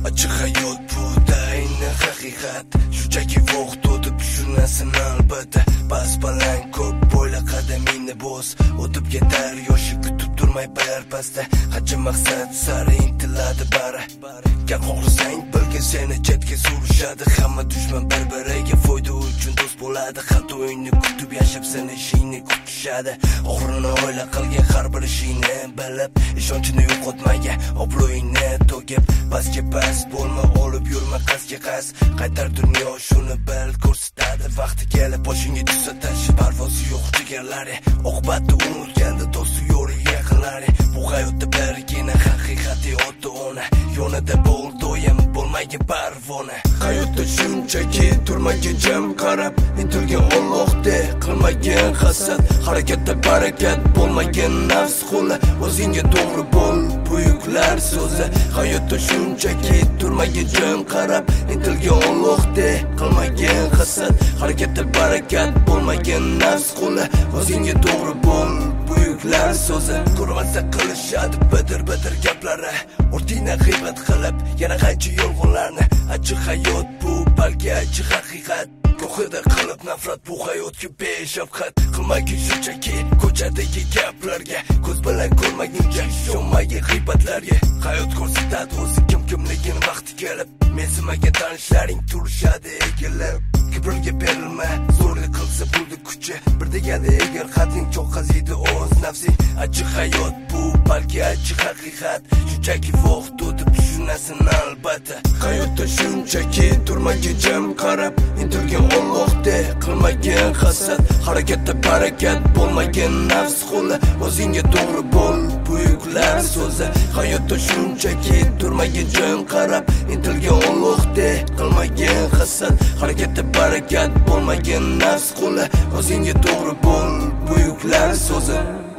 Açık hayot bu da ayni haqiqat. Shunchaki vaqt o'tib tushunasan albatta. Bas baland ko'p bo'yla qadamingni bos. O'tib ketar yoshi kutib turmay pastda. Qancha maqsad sari intiladi bari. Gap xohlasang bilgin seni chetga surishadi. Hamma dushman bir-biriga foyda uchun do'st bo'ladi. Xato o'yinni kutib yashab seni ishingni kutishadi. Og'rini o'yla qilgan har bir ishingni bilib, ishonchini yo'qotmaga, obro'yingni to'kib, pastga past bo'lma, olib yurma qasga qas. Qaytar dunyo shuni bil ko'rsatadi. Vaqti kelib boshingga tushsa tash parvozi yo'q jigarlari. Oqibatni unutganda do'sti yo'ri yaqinlari. Bu hayotda birgina haqiqati ota-ona. Yonida bo'l doim bo'lmagan parvona. Hayotda shunchaki turmagan jam qarab, intilgan Allohda qilmagan hasad. Harakatda barakat bo'lmagan nafs qo'li. O'zingga to'g'ri bo'l buyuklar so'zi. Hayotda shunchaki turmagan jam qarab, intilgan Allohda qilmagan hasad. Harakatda barakat bo'lmagan nafs qo'li. O'zingga to'g'ri bo'l buyuklar so'zi. Ko'rmasa qilishadi bidir gaplari. Ortingdan g'iybat qilib yana qancha yolg'onlarni. Achchiq hayot bu balki achchiq haqiqat. Ko'xida qilib nafrat bu hayotga beshafqat. Qilmagin shunchaki ko'chadagi gaplarga. Ko'z bilan ko'rmaguncha ishonmagin g'iybatlarga. Hayot ko'rsatadi o'zi kimligini vaqti kelib. Mensimagan tanishlaring turishadi egilib. Kibrga berilma, zo'rlik qilsa bo'ldi kuchi. Bir deganda egar qadring cho'qqaziydi o'z nafsing. Achchiq hayot bu balki achchiq haqiqat. Shunchaki vaqt o'tib tushunasan albatta. Hayotda shunchaki turmagan jam qarab, intilgan Allohda qilmagan hasad. Harakatda barakat bo'lmagan nafs qo'li. O'zingga to'g'ri bo'l buyuklar so'zi. Hayotda shunchaki turmagan jam qarab, intilgan Allohda qilmagan hasad. Harakatda barakat bo'lmagan nafs qo'li. O'zingga to'g'ri bo'l buyuklar so'zi.